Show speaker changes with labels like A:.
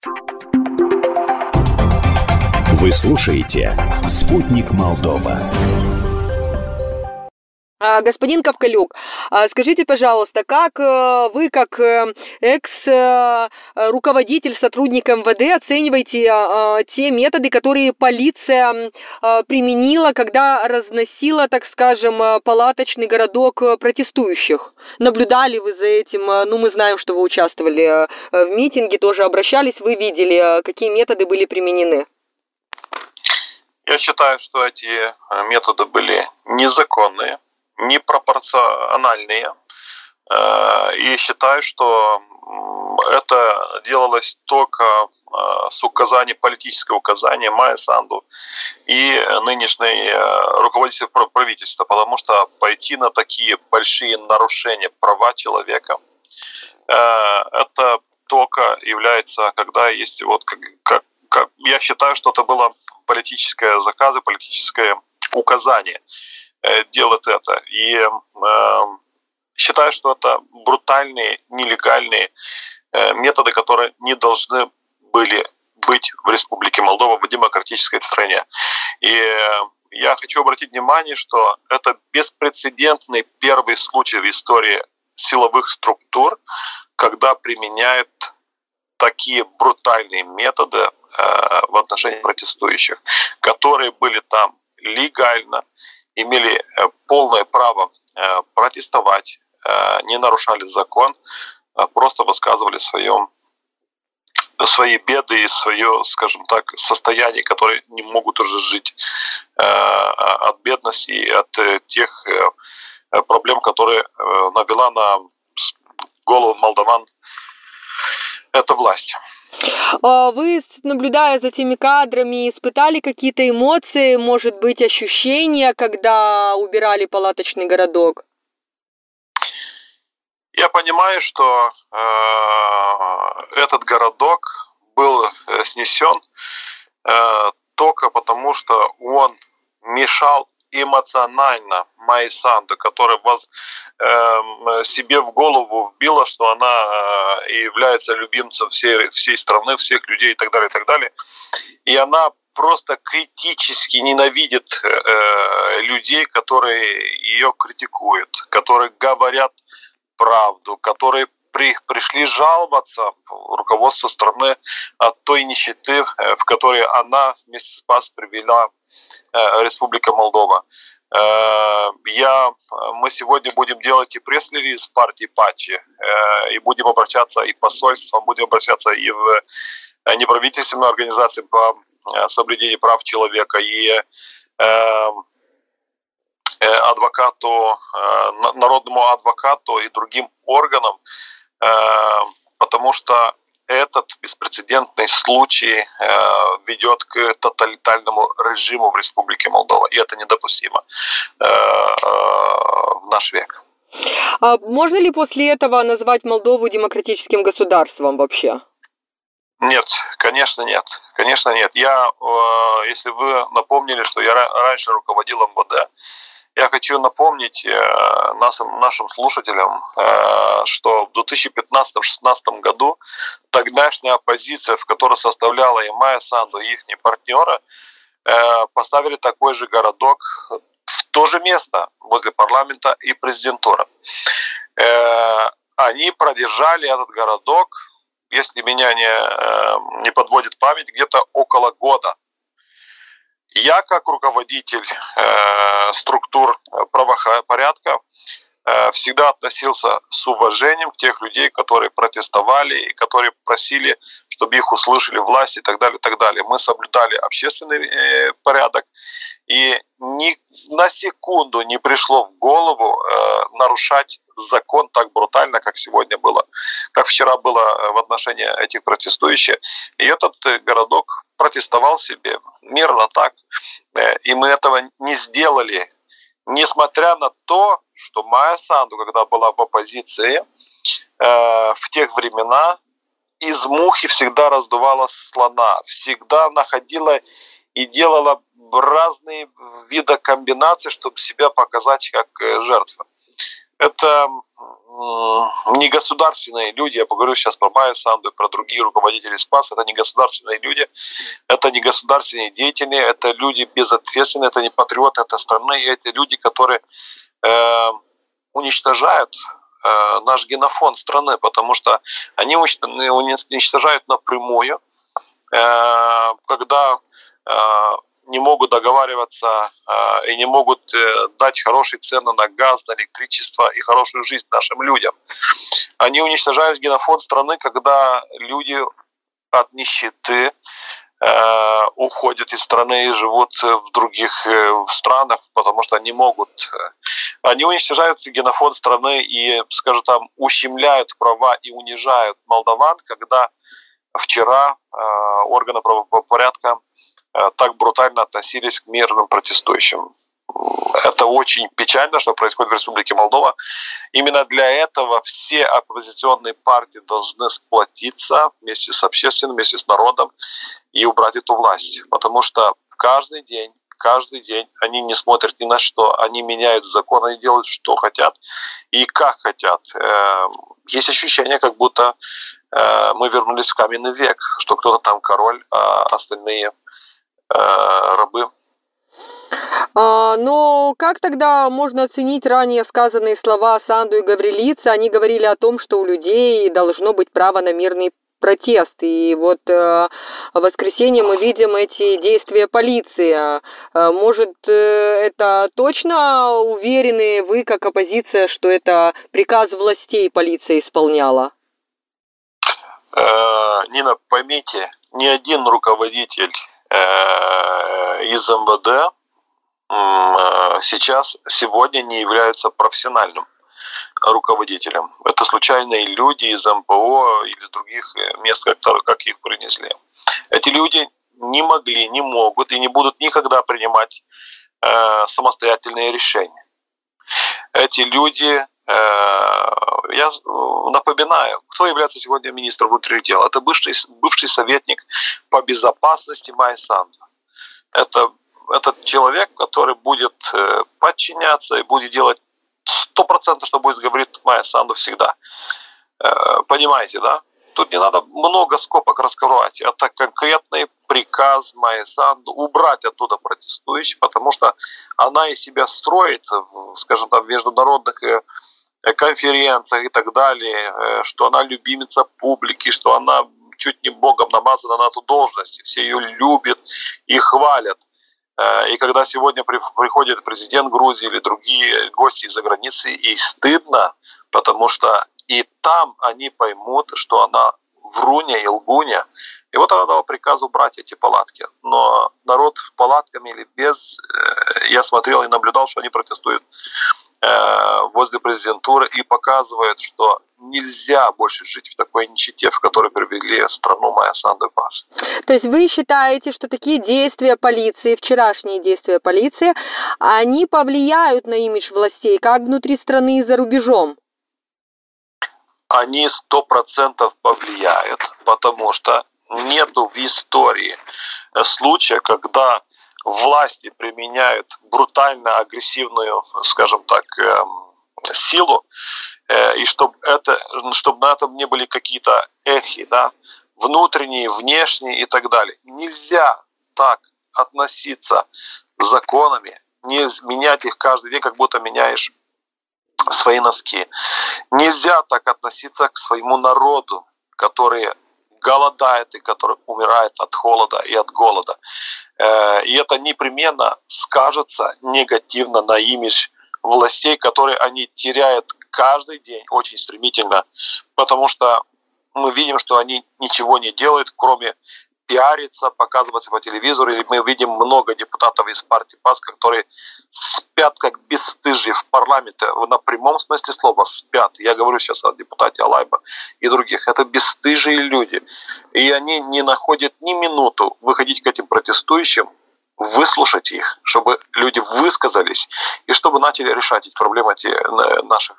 A: Вы слушаете «Спутник Молдова».
B: Господин Ковкалюк, скажите, пожалуйста, как вы, как экс-руководитель, сотрудник МВД, оцениваете те методы, которые полиция применила, когда разносила, так скажем, палаточный городок протестующих? Наблюдали вы за этим? Ну, мы знаем, что вы участвовали в митинге, тоже обращались, вы видели, какие методы были применены?
C: Я считаю, что эти методы были незаконные, непропорциональные. И считаю, что это делалось только с указания, политического указания Майи Санду и нынешней руководителя правительства, потому что пойти на такие большие нарушения права человека, это только является, когда есть я считаю, что это было политическое заказ, политическое указание делать это. И считаю, что это брутальные, нелегальные методы, которые не должны были быть в Республике Молдова, в демократической стране. И я хочу обратить внимание, что это беспрецедентный первый случай в истории силовых структур, когда применяют такие брутальные методы в отношении протестующих, которые были там легально, имели полное право протестовать, не нарушали закон, просто высказывали свои беды и свое, скажем так, состояние, которые не могут уже жить от бедности и от тех проблем, которые навела на голову молдаван эта власть.
B: Вы, наблюдая за теми кадрами, испытали какие-то эмоции, может быть, ощущения, когда убирали палаточный городок?
C: Я понимаю, что этот городок был снесен только потому, что он мешал эмоционально Майи Санду, которая себе в голову вбила, что она является любимцем всей страны, всех людей и так далее, и так далее. И она просто критически ненавидит людей, которые ее критикуют, которые говорят правду, которые пришли жаловаться в руководство страны от той нищеты, в которой она вместе с ПАС привела Республика Молдова. Мы сегодня будем делать и пресс-релиз партии Пачи, и будем обращаться и посольством, будем обращаться и в неправительственные организации по соблюдению прав человека, и адвокату, народному адвокату и другим органам, потому что этот беспрецедентный случай ведет к тоталитарному режиму в Республике Молдова, и это недопустимо в наш век.
B: А можно ли после этого назвать Молдову демократическим государством вообще?
C: Нет, конечно нет. Конечно нет. Если вы напомнили, что я раньше руководил МВД, я хочу напомнить нашим слушателям, что в 2015-2016 году тогдашняя оппозиция, в которой составляла и Майя Санду, и их партнеры, поставили такой же городок в то же место, возле парламента и президентуры. Они продержали этот городок, если меня не подводит память, где-то около года. Я, как руководитель структур правопорядка, всегда относился с уважением к тех людей, которые протестовали и которые просили, чтобы их услышали власти и так далее, и так далее. Мы соблюдали общественный порядок, и ни на секунду не пришло в голову нарушать закон так брутально, как сегодня было, как вчера было в отношении этих протестующих. И этот городок протестовал себе мирно так, и мы этого не сделали, несмотря на то, что Майя Санду, когда была в оппозиции, в тех времена из мухи всегда раздувала слона, всегда находила и делала разные виды комбинаций, чтобы себя показать как жертва. это не государственные люди, я поговорю сейчас про Майю Санду и про другие руководителей СПАС, это не государственные люди, это не государственные деятели, это люди безответственные, это не патриоты этой страны, это люди, которые уничтожают наш генофонд страны, потому что они уничтожают напрямую, когда не могут договариваться и не могут дать хорошие цены на газ, на электричество и хорошую жизнь нашим людям. Они уничтожают генофонд страны, когда люди от нищеты уходят из страны и живут в других странах, потому что не могут. Они уничтожают генофонд страны и, скажем там, ущемляют права и унижают молдаван, когда вчера органы правопорядка так брутально относились к мирным протестующим. Это очень печально, что происходит в Республике Молдова. Именно для этого все оппозиционные партии должны сплотиться вместе с общественным, вместе с народом и убрать эту власть. Потому что каждый день они не смотрят ни на что, они меняют законы, они делают, что хотят и как хотят. Есть ощущение, как будто мы вернулись в каменный век, что кто-то там король, а остальные рабы.
B: Но как тогда можно оценить ранее сказанные слова Санду и Гаврилицы? Они говорили о том, что у людей должно быть право на мирный протест. И вот в воскресенье мы видим эти действия полиции. Может, это точно уверены вы, как оппозиция, что это приказ властей полиция исполняла?
C: Нина, поймите, ни один руководитель из МВД сегодня не является профессиональным руководителем. Это случайные люди из МПО или из других мест, как их принесли. Эти люди не могли, не могут и не будут никогда принимать самостоятельные решения. Эти люди, я напоминаю, кто является сегодня министром внутренних дел? Это бывший советник по безопасности Майя Санду. Это этот человек, который будет подчиняться и будет делать 100%, что будет говорить Майя Санду всегда. Понимаете, да? Тут не надо много скобок раскрывать. Это конкретный приказ Майи Санду убрать оттуда протестующих, потому что она из себя строит, скажем так, в международных конференциях и так далее, что она любимица публики, что она чуть не богом намазана на эту должность. Все ее любят и хвалят. И когда сегодня приходит президент Грузии или другие гости из-за границы, и стыдно, потому что и там они поймут, что она вруня и лгуня. И вот она дала приказ убрать эти палатки. Но народ с палатками или без, я смотрел и наблюдал, что они протестуют возле президентуры и показывают, что нельзя больше жить в такой нищете, в которой привели страну Майя Санду и ПАС.
B: То есть вы считаете, что такие действия полиции, вчерашние действия полиции, они повлияют на имидж властей как внутри страны и за рубежом?
C: Они 100% повлияют, потому что нету в истории случая, когда власти применяют брутально агрессивную, скажем так, силу, и чтобы на этом не были какие-то эхи, да, внутренние, внешние и так далее. Нельзя так относиться к законами, не менять их каждый день, как будто меняешь свои носки. Нельзя так относиться к своему народу, который голодает и который умирает от холода и от голода. И это непременно скажется негативно на имидж властей, которые они теряют каждый день очень стремительно, потому что мы видим, что они ничего не делают, кроме пиариться, показываться по телевизору. И мы видим много депутатов из партии ПАС, которые спят как бесстыжие в парламенте, на прямом смысле слова спят. Я говорю сейчас о депутате Алайба и других. Это бесстыжие люди. И они не находят ни минуту выходить к этим протестующим, выслушать их, чтобы люди высказались и чтобы начали решать эти проблемы наших